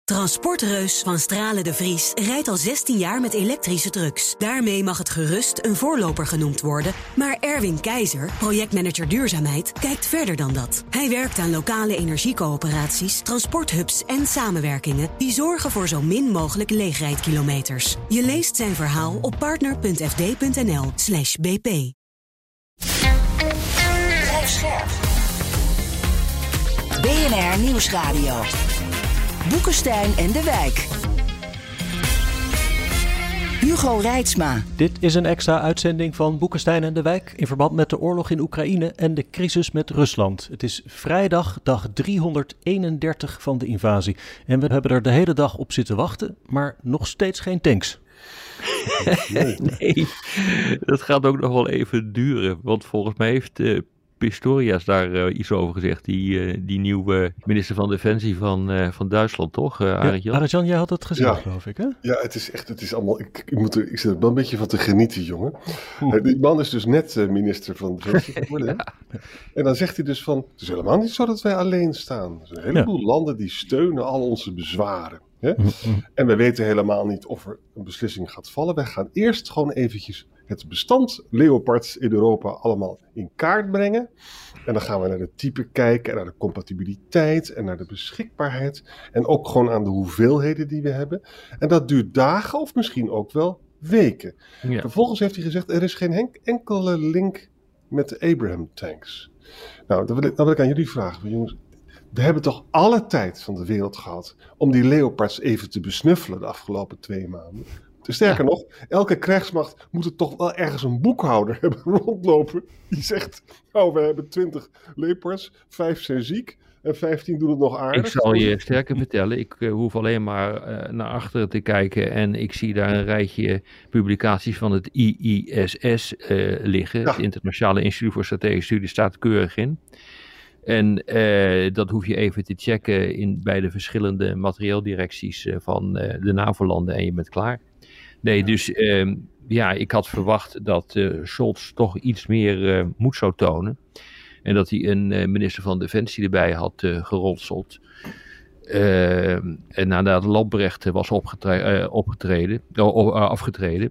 Transportreus van Stralen de Vries rijdt al 16 jaar met elektrische trucks. Daarmee mag het gerust een voorloper genoemd worden. Maar Erwin Keizer, projectmanager duurzaamheid, kijkt verder dan dat. Hij werkt aan lokale energiecoöperaties, transporthubs en samenwerkingen die zorgen voor zo min mogelijk leegrijdkilometers. Je leest zijn verhaal op partner.fd.nl/bp. Blijf scherp. BNR Nieuwsradio. Boekenstein en de Wijk. Hugo Reitsma. Dit is een extra uitzending van Boekenstein en de Wijk in verband met de oorlog in Oekraïne en de crisis met Rusland. Het is vrijdag, dag 331 van de invasie. En we hebben er de hele dag op zitten wachten, maar nog steeds geen tanks. Nee, dat gaat ook nog wel even duren. Want volgens mij heeft Pistorius daar iets over gezegd. Die nieuwe minister van Defensie van Duitsland, toch? Arjan? Arjan, jij had het gezegd, geloof ik, hè? Ja, het is allemaal... Ik zit er wel een beetje van te genieten, jongen. Die man is dus net minister van Defensie geworden. Ja. En dan zegt hij dus van... Het is helemaal niet zo dat wij alleen staan. Er zijn een heleboel landen die steunen al onze bezwaren. Hè? En we weten helemaal niet of er een beslissing gaat vallen. Wij gaan eerst gewoon eventjes het bestand Leopards in Europa allemaal in kaart brengen. En dan gaan we naar de type kijken en naar de compatibiliteit en naar de beschikbaarheid. En ook gewoon aan de hoeveelheden die we hebben. En dat duurt dagen of misschien ook wel weken. Ja. Vervolgens heeft hij gezegd, er is geen enkele link met de Abraham tanks. Nou, dan wil ik aan jullie vragen, jongens. We hebben toch alle tijd van de wereld gehad om die Leopards even te besnuffelen de afgelopen 2 maanden. Sterker nog, elke krijgsmacht moet er toch wel ergens een boekhouder hebben rondlopen. Die zegt, nou, we hebben 20 Leopards, 5 zijn ziek en 15 doen het nog aardig. Ik zal je sterker vertellen, ik hoef alleen maar naar achteren te kijken en ik zie daar een rijtje publicaties van het IISS liggen. Ja. Het Internationale Instituut voor Strategische Studies staat keurig in. En dat hoef je even te checken bij de verschillende materieeldirecties van de NAVO-landen en je bent klaar. Nee, dus ik had verwacht dat Scholz toch iets meer moed zou tonen. En dat hij een minister van Defensie erbij had geronseld. En nadat Lambrecht was afgetreden,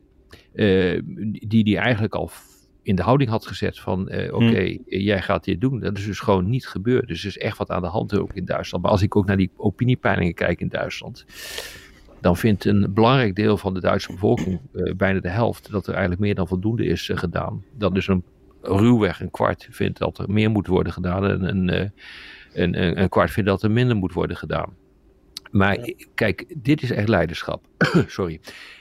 die eigenlijk al in de houding had gezet van oké, jij gaat dit doen. Dat is dus gewoon niet gebeurd. Dus er is echt wat aan de hand ook in Duitsland. Maar als ik ook naar die opiniepeilingen kijk in Duitsland, dan vindt een belangrijk deel van de Duitse bevolking, bijna de helft, dat er eigenlijk meer dan voldoende is gedaan. Dat dus ruwweg een kwart vindt dat er meer moet worden gedaan en een kwart vindt dat er minder moet worden gedaan. Maar kijk, dit is echt leiderschap. Sorry.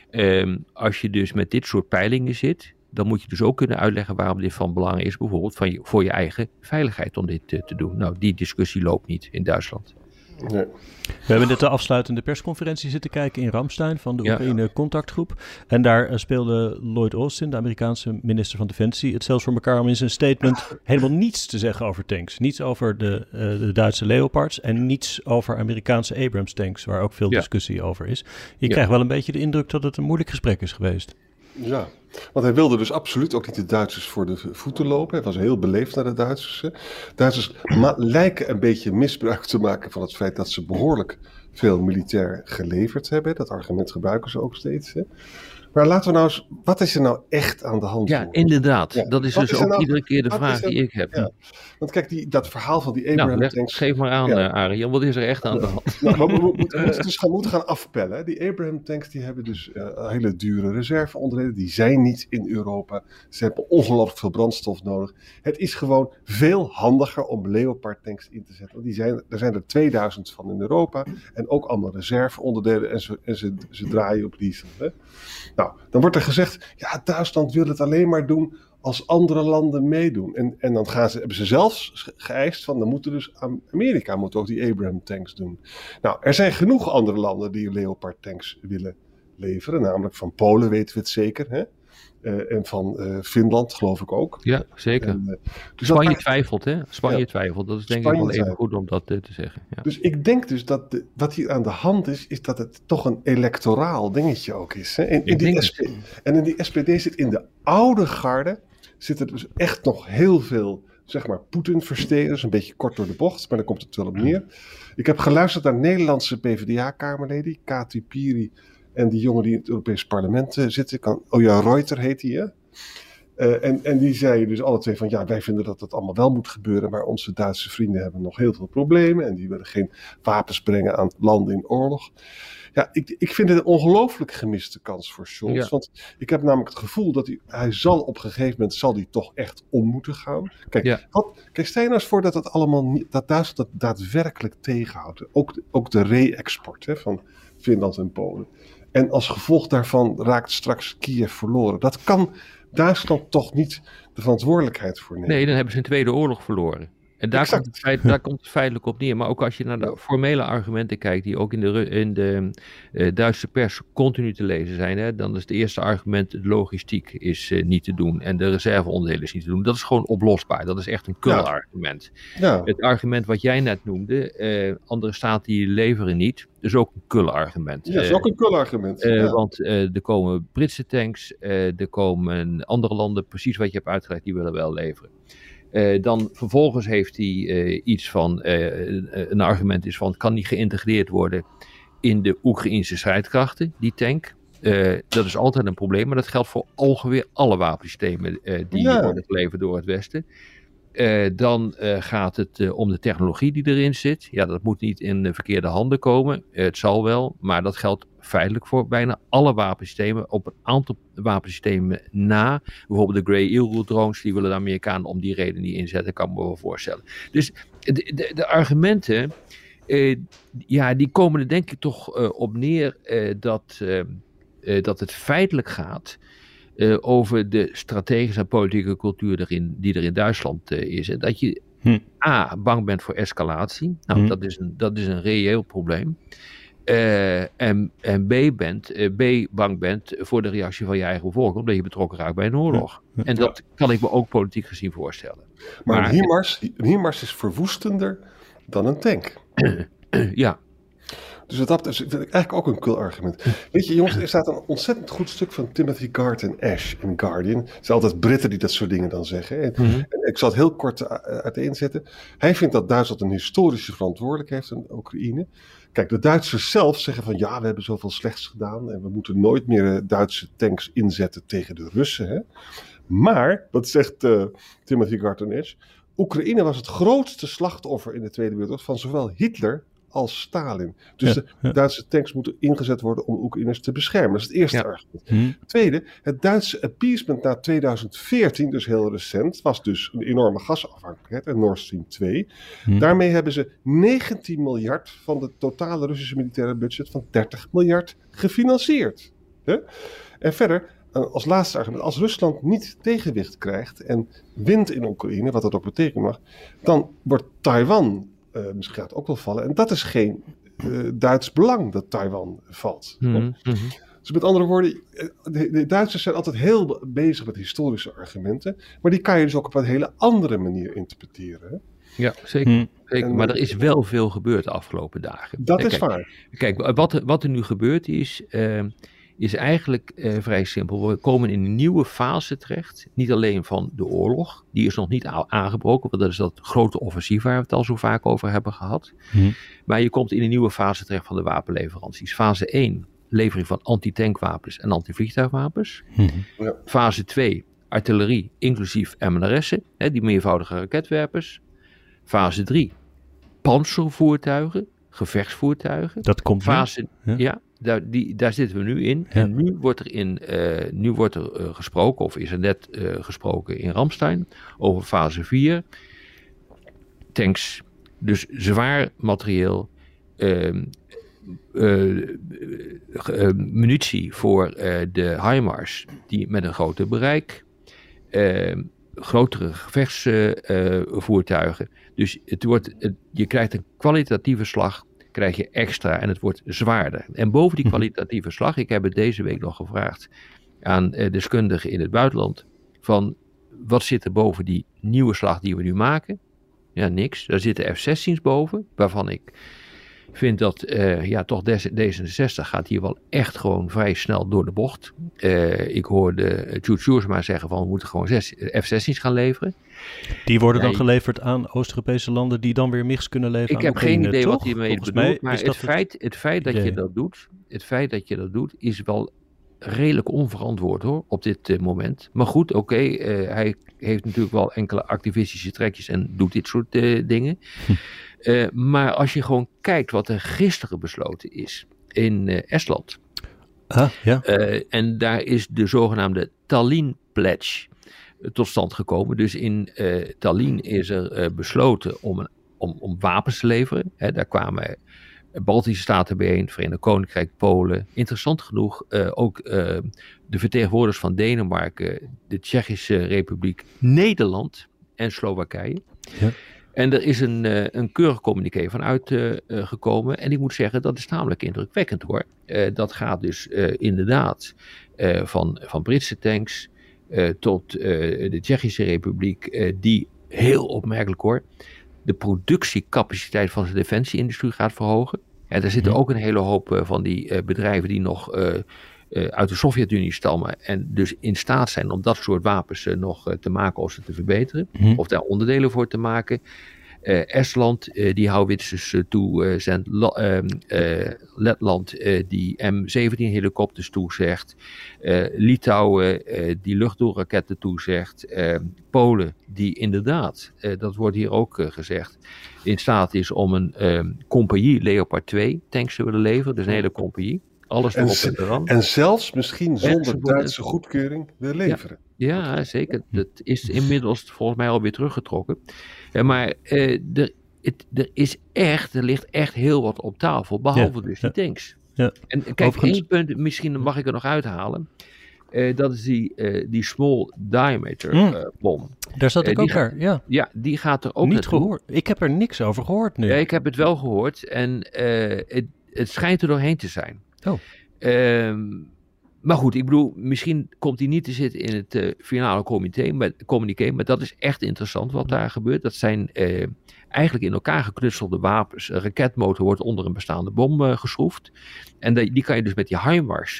Als je dus met dit soort peilingen zit, dan moet je dus ook kunnen uitleggen waarom dit van belang is, bijvoorbeeld voor je eigen veiligheid om dit te doen. Nou, die discussie loopt niet in Duitsland. Nee. We hebben net de afsluitende persconferentie zitten kijken in Ramstein van de Oekraïne contactgroep. En daar speelde Lloyd Austin, de Amerikaanse minister van Defensie, het zelfs voor elkaar om in zijn statement helemaal niets te zeggen over tanks. Niets over de Duitse Leopards en niets over Amerikaanse Abrams tanks, waar ook veel discussie over is. Je krijgt wel een beetje de indruk dat het een moeilijk gesprek is geweest. Ja, want hij wilde dus absoluut ook niet de Duitsers voor de voeten lopen. Hij was heel beleefd naar de Duitsers. Hè. Duitsers lijken een beetje misbruik te maken van het feit dat ze behoorlijk veel militair geleverd hebben. Dat argument gebruiken ze ook steeds. Hè. Maar laten we nou eens, wat is er nou echt aan de hand? Ja, inderdaad. Ja. Dat is dus ook iedere keer de vraag die ik heb. Ja. Want kijk, dat verhaal van die Abraham tanks... Geef maar aan, Arjan. Wat is er echt aan de hand? We moeten gaan afpellen. Die Abraham tanks die hebben dus hele dure reserveonderdelen. Die zijn niet in Europa. Ze hebben ongelooflijk veel brandstof nodig. Het is gewoon veel handiger om Leopard tanks in te zetten. Want er zijn er 2000 van in Europa. En ook allemaal reserveonderdelen. En ze draaien op diesel. Hè? Nou, dan wordt er gezegd, ja, Duitsland wil het alleen maar doen als andere landen meedoen. En dan hebben ze zelfs geëist van, dan moeten dus Amerika moet ook die Abraham tanks doen. Nou, er zijn genoeg andere landen die Leopard tanks willen leveren. Namelijk van Polen weten we het zeker, hè? En van Finland geloof ik ook. Ja, zeker. Dus Spanje twijfelt, hè? Spanje twijfelt. Dat is denk ik wel even goed om dat te zeggen. Ja. Dus ik denk dus dat wat hier aan de hand is dat het toch een electoraal dingetje ook is. Hè? En in die SPD zit in de oude garde, zit er dus echt nog heel veel zeg maar Poetin versteren. Dat is een beetje kort door de bocht, maar daar komt het wel op neer. Ik heb geluisterd naar Nederlandse PvdA-kamerleden, Kati Piri en die jongen die in het Europees Parlement zitten. Oja Reuter heet die, hè? En die zeiden dus alle twee van ja, wij vinden dat allemaal wel moet gebeuren, maar onze Duitse vrienden hebben nog heel veel problemen en die willen geen wapens brengen aan landen in oorlog. Ja, ik vind het een ongelooflijk gemiste kans voor Scholz, want ik heb namelijk het gevoel dat hij zal op een gegeven moment toch echt om moeten gaan. Kijk, stel je nou eens voor dat het allemaal dat Duitsland dat daadwerkelijk tegenhoudt. Ook de re-export van Finland en Polen. En als gevolg daarvan raakt straks Kiev verloren. Dat kan Duitsland toch niet de verantwoordelijkheid voor nemen. Nee, dan hebben ze een tweede oorlog verloren. En daar komt het feitelijk op neer. Maar ook als je naar de formele argumenten kijkt, die ook in de Duitse pers continu te lezen zijn, hè, dan is het eerste argument: de logistiek is niet te doen en de reserveonderdelen is niet te doen. Dat is gewoon oplosbaar. Dat is echt een kul-argument. Ja. Het argument wat jij net noemde, andere staten die leveren niet, is ook een kul-argument. Ja, dat is ook een kul-argument. Want er komen Britse tanks, er komen andere landen, precies wat je hebt uitgelegd, die willen wel leveren. Dan vervolgens heeft hij iets van, een argument is van, kan die geïntegreerd worden in de Oekraïnse strijdkrachten, die tank? Dat is altijd een probleem, maar dat geldt voor ongeveer alle wapensystemen die worden geleverd door het Westen. Dan gaat het om de technologie die erin zit. Ja, dat moet niet in de verkeerde handen komen. Het zal wel, maar dat geldt feitelijk voor bijna alle wapensystemen. Op een aantal wapensystemen na. Bijvoorbeeld de Grey Eagle drones, die willen de Amerikanen om die reden niet inzetten, kan ik me wel voorstellen. Dus de argumenten, die komen er denk ik toch op neer dat het feitelijk gaat over de strategische en politieke cultuur die er in Duitsland is. En dat je bang bent voor escalatie. Nou, dat is een reëel probleem. En bang bent voor de reactie van je eigen bevolking, omdat je betrokken raakt bij een oorlog. En dat kan ik me ook politiek gezien voorstellen. Maar een HIMARS is verwoestender dan een tank. Ja. Dus dat is eigenlijk ook een cool argument. Weet je, jongens, er staat een ontzettend goed stuk van Timothy Garton Ash in Guardian. Het zijn altijd Britten die dat soort dingen dan zeggen. En ik zal het heel kort uiteenzetten. Hij vindt dat Duitsland een historische verantwoordelijkheid heeft aan Oekraïne. Kijk, de Duitsers zelf zeggen van ja, we hebben zoveel slechts gedaan en we moeten nooit meer Duitse tanks inzetten tegen de Russen. Hè? Maar, dat zegt Timothy Garton Ash, Oekraïne was het grootste slachtoffer in de Tweede Wereldoorlog van zowel Hitler als Stalin. Dus de Duitse tanks moeten ingezet worden om Oekraïners te beschermen. Dat is het eerste argument. Tweede, het Duitse appeasement na 2014, dus heel recent, was dus een enorme gasafhankelijkheid en Nord Stream 2. Daarmee hebben ze 19 miljard van de totale Russische militaire budget van 30 miljard gefinancierd. En verder, als laatste argument, als Rusland niet tegenwicht krijgt en wint in Oekraïne, wat dat ook betekenen mag, dan wordt Taiwan misschien gaat het ook wel vallen. En dat is geen Duits belang dat Taiwan valt. Dus met andere woorden, de Duitsers zijn altijd heel bezig met historische argumenten. Maar die kan je dus ook op een hele andere manier interpreteren. Hè? Ja, zeker. Maar er is wel veel gebeurd de afgelopen dagen. Dat is waar. Kijk, wat er nu gebeurd is eigenlijk vrij simpel. We komen in een nieuwe fase terecht. Niet alleen van de oorlog. Die is nog niet aangebroken. Want dat is dat grote offensief waar we het al zo vaak over hebben gehad. Maar je komt in een nieuwe fase terecht van de wapenleveranties. Fase 1, levering van antitankwapens en antivliegtuigwapens. Fase 2, artillerie, inclusief MNRS'en. Die meervoudige raketwerpers. Fase 3, panzervoertuigen, gevechtsvoertuigen. Dat komt fase, daar zitten we nu in. Ja. En nu wordt er gesproken, of is er net gesproken in Ramstein, over fase 4. Tanks, dus zwaar materieel, munitie voor de HIMARS, die met een groter bereik, grotere gevechtsvoertuigen. Dus je krijgt een kwalitatieve slag, krijg je extra en het wordt zwaarder. En boven die kwalitatieve slag, ik heb het deze week nog gevraagd aan deskundigen in het buitenland, van wat zit er boven die nieuwe slag die we nu maken? Ja, niks. Daar zitten F-16's boven, waarvan ik vind dat toch D66 gaat hier wel echt gewoon vrij snel door de bocht. Ik hoorde Sjoerd Sjoerdsma zeggen van we moeten gewoon F-16's gaan leveren. Die worden dan geleverd aan Oost-Europese landen die dan weer MIGs kunnen leveren. Ik heb geen idee toch? wat hiermee bedoelt, maar het feit dat je dat doet is wel redelijk onverantwoord hoor, op dit moment. Maar goed, hij heeft natuurlijk wel enkele activistische trekjes en doet dit soort dingen. Maar als je gewoon kijkt wat er gisteren besloten is in Estland. En daar is de zogenaamde Tallinn Pledge tot stand gekomen. Dus in Tallinn is er besloten om wapens te leveren. Daar kwamen Baltische Staten bijeen, Verenigd Koninkrijk, Polen. Interessant genoeg ook de vertegenwoordigers van Denemarken, de Tsjechische Republiek, Nederland en Slowakije. Ja. En er is een keurig communiqué van uitgekomen. En ik moet zeggen, dat is tamelijk indrukwekkend hoor. Dat gaat dus inderdaad van Britse tanks tot de Tsjechische Republiek. Die heel opmerkelijk hoor, de productiecapaciteit van de defensieindustrie gaat verhogen. En er zitten ook een hele hoop van die bedrijven die nog uit de Sovjet-Unie stammen. En dus in staat zijn om dat soort wapens nog te maken of ze te verbeteren. Of daar onderdelen voor te maken. Estland die houwitsers toezendt. Letland die M17 helikopters toezegt. Litouwen die luchtdoelraketten toezegt. Polen die inderdaad, dat wordt hier ook gezegd, in staat is om een compagnie Leopard 2 tanks te willen leveren. Dus een hele compagnie. Alles erop en eraan. En zelfs misschien zonder Duitse goedkeuring weer leveren. Ja, zeker. Dat is inmiddels volgens mij alweer teruggetrokken. Maar er ligt echt heel wat op tafel, behalve dus die tanks. Ja. En kijk, overigens, 1 punt, misschien mag ik er nog uithalen. Dat is die small diameter bom. Daar zat ik ook naar, ja. Ja, die gaat er ook niet gehoord. Ik heb er niks over gehoord nu. Ja, ik heb het wel gehoord en het schijnt er doorheen te zijn. Oh. Maar goed, ik bedoel, misschien komt hij niet te zitten in het finale communiqué, maar dat is echt interessant wat daar gebeurt. Dat zijn eigenlijk in elkaar geknutselde wapens. Een raketmotor wordt onder een bestaande bom geschroefd. En die kan je dus met die HIMARS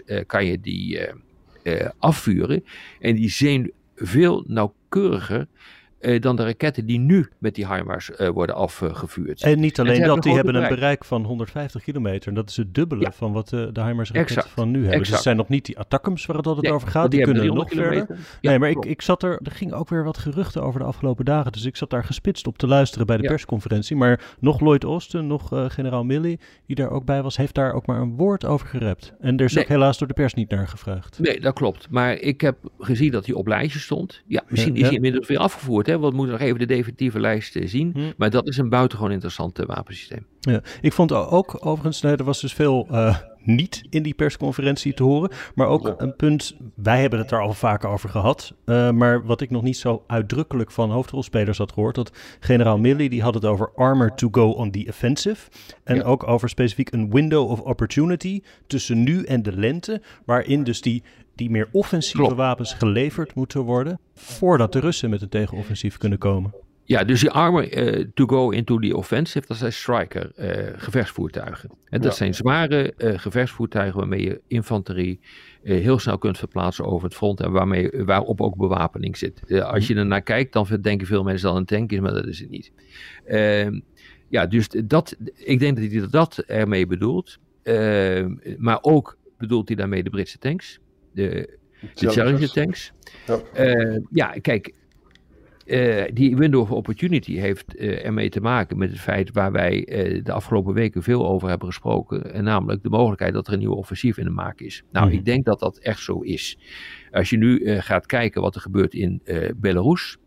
afvuren. En die zijn veel nauwkeuriger dan de raketten die nu met die HIMARS worden afgevuurd. En niet alleen dat, die hebben een bereik van 150 kilometer. En dat is het dubbele van wat de HIMARS-raketten van nu hebben. Exact. Dus het zijn nog niet die Attackums waar het altijd over gaat. Die kunnen nog verder. Ja, nee, maar ik zat er ging ook weer wat geruchten over de afgelopen dagen. Dus ik zat daar gespitst op te luisteren bij de persconferentie. Maar nog Lloyd Austin, nog generaal Milley, die daar ook bij was, heeft daar ook maar een woord over gerept. En er is ook helaas door de pers niet naar gevraagd. Nee, dat klopt. Maar ik heb gezien dat hij op lijstje stond. Ja, misschien is hij inmiddels weer afgevoerd. Want we moeten nog even de definitieve lijst zien. Maar dat is een buitengewoon interessant wapensysteem. Ja, ik vond ook overigens, er was dus veel niet in die persconferentie te horen. Maar ook een punt, wij hebben het daar al vaker over gehad. Maar wat ik nog niet zo uitdrukkelijk van hoofdrolspelers had gehoord. Dat generaal Milley, die had het over armor to go on the offensive. En ook over specifiek een window of opportunity tussen nu en de lente. Waarin dus die meer offensieve wapens geleverd moeten worden voordat de Russen met een tegenoffensief kunnen komen. Ja, dus die armor to go into the offensive, dat zijn Striker gevechtsvoertuigen. En dat zijn zware gevechtsvoertuigen waarmee je infanterie heel snel kunt verplaatsen over het front en waarop ook bewapening zit. Als je ernaar kijkt, dan denken veel mensen dat een tank is, maar dat is het niet. Dus ik denk dat hij dat ermee bedoelt. Maar ook bedoelt hij daarmee de Britse tanks. De Challenger tanks. Kijk, die window of opportunity heeft ermee te maken met het feit waar wij de afgelopen weken veel over hebben gesproken. En namelijk de mogelijkheid dat er een nieuw offensief in de maak is. Nou, ik denk dat dat echt zo is. Als je nu gaat kijken wat er gebeurt in Belarus.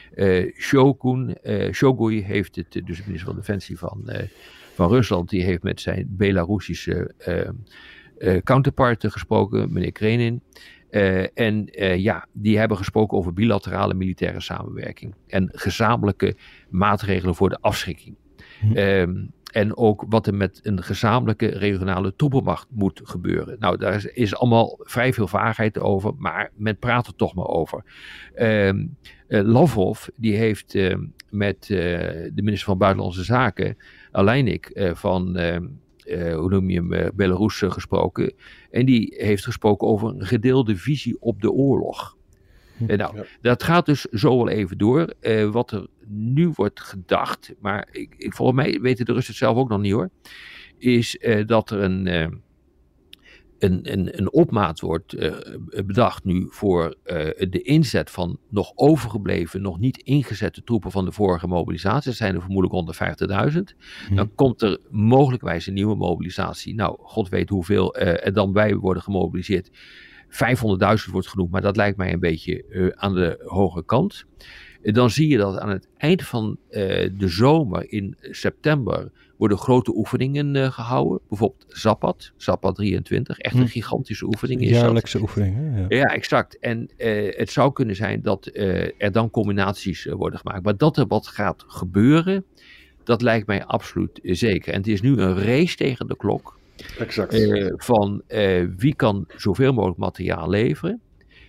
Shoigu heeft het, dus de minister van Defensie van Rusland, die heeft met zijn Belarusische counterpart gesproken, meneer Krenin. Die hebben gesproken over bilaterale militaire samenwerking. En gezamenlijke maatregelen voor de afschrikking. En ook wat er met een gezamenlijke regionale troepenmacht moet gebeuren. Nou, daar is allemaal vrij veel vaagheid over, maar men praat er toch maar over. Lavrov, die heeft met de minister van Buitenlandse Zaken, Alijnik, van Belarus gesproken. En die heeft gesproken over een gedeelde visie op de oorlog. Dat gaat dus zo wel even door. Wat er nu wordt gedacht, maar volgens mij weten de Russen het zelf ook nog niet hoor, is dat er een opmaat wordt bedacht nu voor de inzet van nog overgebleven, nog niet ingezette troepen van de vorige mobilisatie. Dat zijn er vermoedelijk 150.000. Dan komt er mogelijkwijs een nieuwe mobilisatie. Nou, god weet hoeveel er dan bij worden gemobiliseerd. 500.000 wordt genoemd, maar dat lijkt mij een beetje aan de hoge kant. Dan zie je dat aan het eind van de zomer in september worden grote oefeningen gehouden. Bijvoorbeeld Zapad 23, echt een gigantische oefening. Jaarlijkse oefening. Hè? Ja, exact. En het zou kunnen zijn dat er dan combinaties worden gemaakt. Maar dat er wat gaat gebeuren, dat lijkt mij absoluut zeker. En het is nu een race tegen de klok. Exact. Van wie kan zoveel mogelijk materiaal leveren.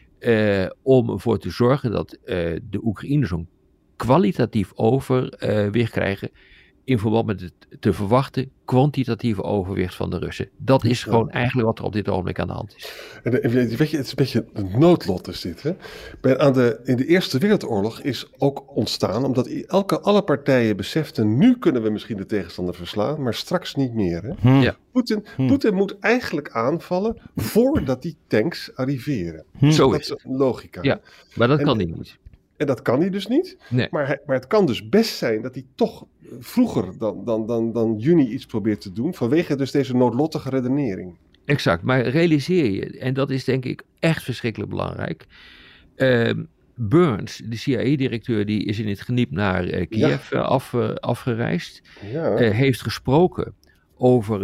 Om ervoor te zorgen dat de Oekraïners zo'n kwalitatief overwicht krijgen in verband met het te verwachten kwantitatieve overwicht van de Russen. Dat is gewoon eigenlijk wat er op dit ogenblik aan de hand is. En weet je, het is een beetje een noodlot is dit. Hè? In de Eerste Wereldoorlog is ook ontstaan omdat alle partijen beseften, nu kunnen we misschien de tegenstander verslaan, maar straks niet meer. Hè? Ja. Poetin moet eigenlijk aanvallen voordat die tanks arriveren. Zo dat is is een logica. Ja, maar dat kan hij niet. En dat kan hij dus niet. Nee. Maar het kan dus best zijn dat hij toch vroeger dan juni iets probeert te doen, vanwege dus deze noodlottige redenering. Exact, maar realiseer je, en dat is denk ik echt verschrikkelijk belangrijk. Burns, de CIA-directeur, die is in het geniep naar Kiev afgereisd. Ja. Heeft gesproken over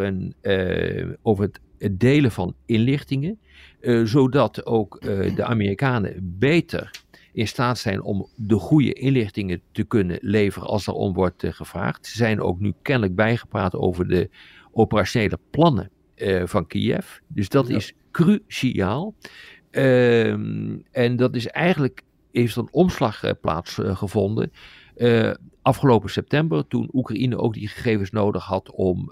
het delen van inlichtingen, zodat ook de Amerikanen beter in staat zijn om de goede inlichtingen te kunnen leveren als er om wordt gevraagd. Ze zijn ook nu kennelijk bijgepraat over de operationele plannen van Kiev. Dus dat is cruciaal. En dat is eigenlijk, heeft een omslag plaatsgevonden afgelopen september, toen Oekraïne ook die gegevens nodig had om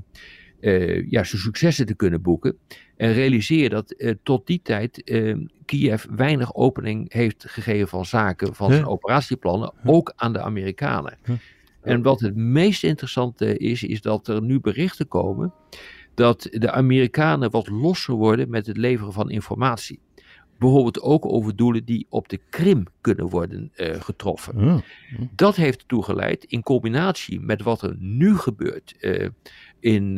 zijn successen te kunnen boeken. En realiseer dat tot die tijd Kiev weinig opening heeft gegeven van zaken, van zijn operatieplannen, ook aan de Amerikanen. En wat het meest interessante is dat er nu berichten komen dat de Amerikanen wat losser worden met het leveren van informatie. Bijvoorbeeld ook over doelen die op de Krim kunnen worden getroffen. Dat heeft ertoe geleid, in combinatie met wat er nu gebeurt in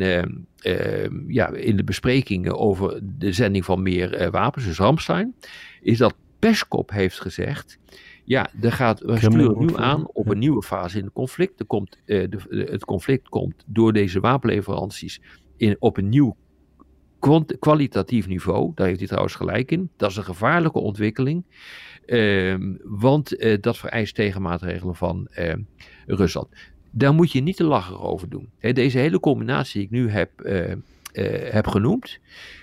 de besprekingen over de zending van meer wapens, dus Ramstein, is dat Peskov heeft gezegd, we sturen nu aan op een nieuwe fase in het conflict. Het conflict komt door deze wapenleveranties op een nieuw kwalitatief niveau. Daar heeft hij trouwens gelijk in. Dat is een gevaarlijke ontwikkeling. Want dat vereist tegenmaatregelen van Rusland. Daar moet je niet te lachen over doen. Deze hele combinatie die ik nu heb genoemd.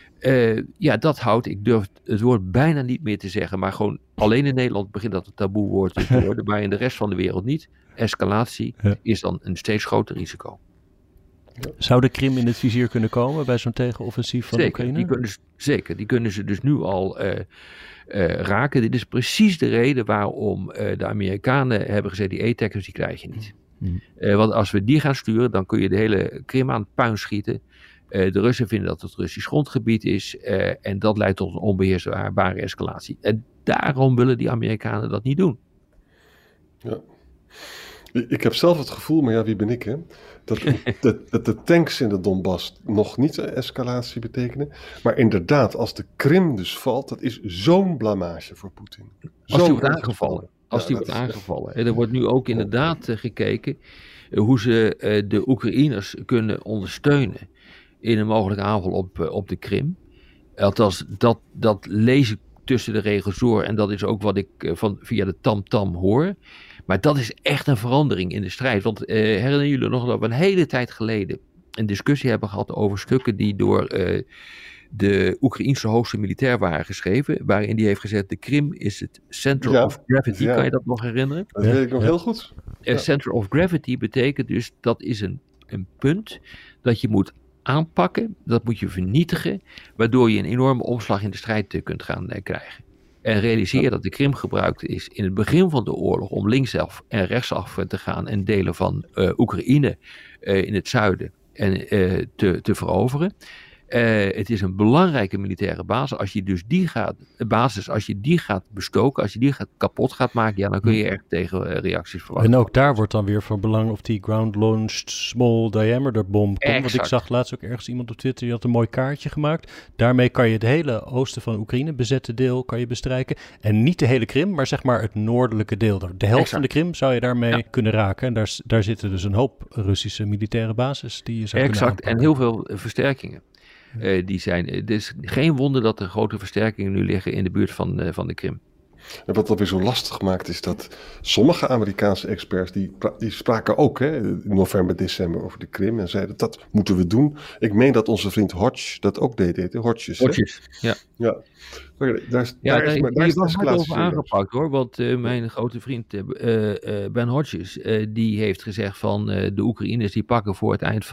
Dat houdt, ik durf het woord bijna niet meer te zeggen. Maar gewoon alleen in Nederland begint dat een taboe woord te worden. Maar in de rest van de wereld niet. Escalatie is dan een steeds groter risico. Zou de Krim in het vizier kunnen komen bij zo'n tegenoffensief van Oekraïne? Die kunnen ze dus nu al raken. Dit is precies de reden waarom de Amerikanen hebben gezegd, die ATACMS die krijg je niet. Want als we die gaan sturen, dan kun je de hele Krim aan het puin schieten. De Russen vinden dat het Russisch grondgebied is. En dat leidt tot een onbeheersbare escalatie. En daarom willen die Amerikanen dat niet doen. Ja. Ik heb zelf het gevoel, maar wie ben ik hè? Dat de tanks in de Donbass nog niet escalatie betekenen. Maar inderdaad, als de Krim dus valt, dat is zo'n blamage voor Poetin. Als die wordt aangevallen. Die wordt aangevallen. En er wordt nu ook inderdaad gekeken hoe ze de Oekraïners kunnen ondersteunen in een mogelijke aanval op de Krim. Althans, dat lees ik tussen de regels door. En dat is ook wat ik via de tamtam hoor. Maar dat is echt een verandering in de strijd. Want herinneren jullie nog dat we een hele tijd geleden een discussie hebben gehad over stukken die door de Oekraïense hoogste militair waren geschreven, waarin die heeft gezegd, de Krim is het center of gravity. Kan je dat nog herinneren? Dat weet ik nog heel goed. Center of gravity betekent dus, dat is een punt dat je moet aanpakken, dat moet je vernietigen, waardoor je een enorme omslag in de strijd kunt gaan krijgen. En realiseer dat de Krim gebruikt is in het begin van de oorlog om linksaf en rechtsaf te gaan en delen van Oekraïne in het zuiden te veroveren. Het is een belangrijke militaire basis. Als je dus die gaat bestoken, als je die kapot gaat maken, ja, dan kun je echt tegen reacties verwachten. En ook daar wordt dan weer van belang of die ground-launched small diameter bom komt. Want ik zag laatst ook ergens iemand op Twitter, die had een mooi kaartje gemaakt. Daarmee kan je het hele oosten van Oekraïne, bezette deel, kan je bestrijken. En niet de hele Krim, maar zeg maar het noordelijke deel. De helft van de Krim zou je daarmee kunnen raken. En daar zitten dus een hoop Russische militaire bases die je zou kunnen aanpakken. En heel veel versterkingen. Die zijn. Het is geen wonder dat er grote versterkingen nu liggen in de buurt van de Krim. En wat dat weer zo lastig maakt is dat sommige Amerikaanse experts, die spraken ook in november, december over de Krim en zeiden dat moeten we doen. Ik meen dat onze vriend Hodge dat ook deed. Hodges, ja. Daar is hard over aangepakt hoor, want mijn grote vriend Ben Hodges, die heeft gezegd van de Oekraïners die pakken voor het eind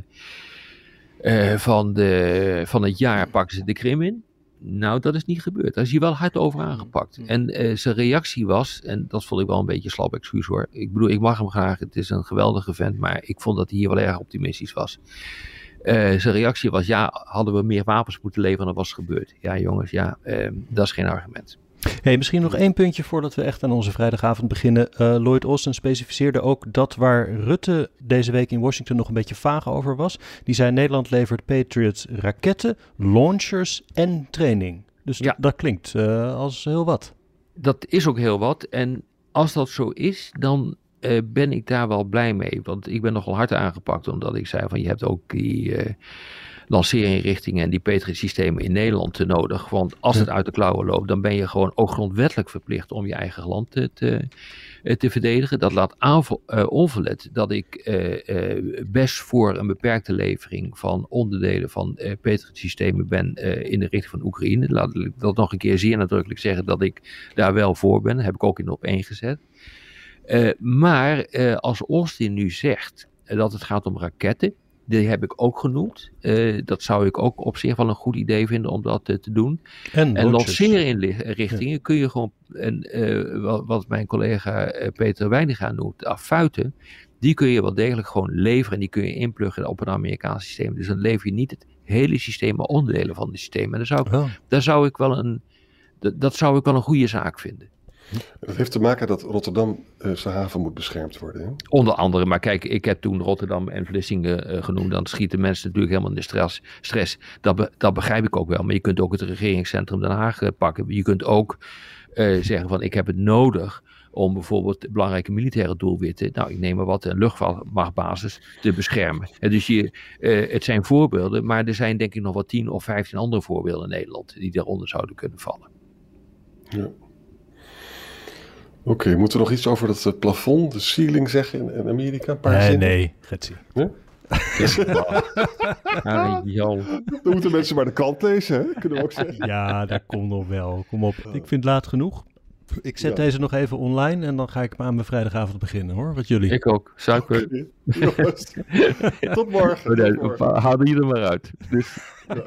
van het jaar pakken ze de Krim in. Nou, dat is niet gebeurd. Daar is hij wel hard over aangepakt. En zijn reactie was, en dat vond ik wel een beetje slap excuus hoor. Ik bedoel, ik mag hem graag, het is een geweldige vent, maar ik vond dat hij hier wel erg optimistisch was. Zijn reactie was, hadden we meer wapens moeten leveren dan was gebeurd. Ja jongens, dat is geen argument. Hey, misschien nog 1 puntje voordat we echt aan onze vrijdagavond beginnen. Lloyd Austin specificeerde ook dat waar Rutte deze week in Washington nog een beetje vaag over was. Die zei Nederland levert Patriot raketten, launchers en training. Dus dat klinkt als heel wat. Dat is ook heel wat. En als dat zo is, dan ben ik daar wel blij mee. Want ik ben nogal hard aangepakt omdat ik zei van je hebt ook die lanceerinrichtingen en die Patriot-systemen in Nederland nodig. Want als het uit de klauwen loopt, dan ben je gewoon ook grondwettelijk verplicht om je eigen land te verdedigen. Dat laat onverlet dat ik best voor een beperkte levering van onderdelen van Patriot-systemen ben in de richting van Oekraïne. Laat ik dat nog een keer zeer nadrukkelijk zeggen dat ik daar wel voor ben. Dat heb ik ook in op 1 gezet. Maar als Austin nu zegt dat het gaat om raketten, die heb ik ook genoemd. Dat zou ik ook op zich wel een goed idee vinden om dat te doen. En lancerinrichtingen kun je gewoon, wat mijn collega Peter Wijninga noemt, affuiten. Die kun je wel degelijk gewoon leveren en die kun je inpluggen op een Amerikaans systeem. Dus dan lever je niet het hele systeem, maar onderdelen van het systeem. En dat zou ik wel een goede zaak vinden. Dat heeft te maken dat Rotterdam zijn haven moet beschermd worden. Hè? Onder andere, maar kijk, ik heb toen Rotterdam en Vlissingen genoemd. Dan schieten mensen natuurlijk helemaal in de stress. Dat begrijp ik ook wel. Maar je kunt ook het regeringscentrum Den Haag pakken. Je kunt ook zeggen van ik heb het nodig om bijvoorbeeld belangrijke militaire doelwitten, nou ik neem maar wat, een luchtmachtbasis te beschermen. En dus het zijn voorbeelden, maar er zijn denk ik nog wel 10 of 15 andere voorbeelden in Nederland die daaronder zouden kunnen vallen. Ja. Oké, moeten we nog iets over dat plafond, de ceiling zeggen in Amerika? Nee, Getsie. Ja? Dan moeten mensen maar de krant lezen, hè? Kunnen we ook zeggen. Ja, dat komt nog wel. Kom op. Ik vind het laat genoeg. Ik zet deze nog even online en dan ga ik aan mijn vrijdagavond beginnen, hoor. Wat jullie? Ik ook. Suiker. Okay. Tot morgen. Haal die er maar uit. Dus.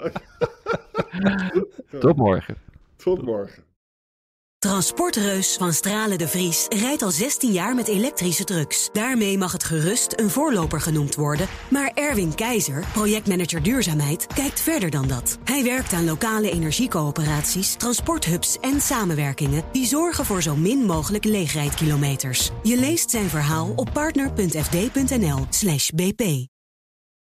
Tot morgen. Tot morgen. Transportreus van Stralen de Vries rijdt al 16 jaar met elektrische trucks. Daarmee mag het gerust een voorloper genoemd worden. Maar Erwin Keizer, projectmanager duurzaamheid, kijkt verder dan dat. Hij werkt aan lokale energiecoöperaties, transporthubs en samenwerkingen die zorgen voor zo min mogelijk leegrijdkilometers. Je leest zijn verhaal op partner.fd.nl/bp.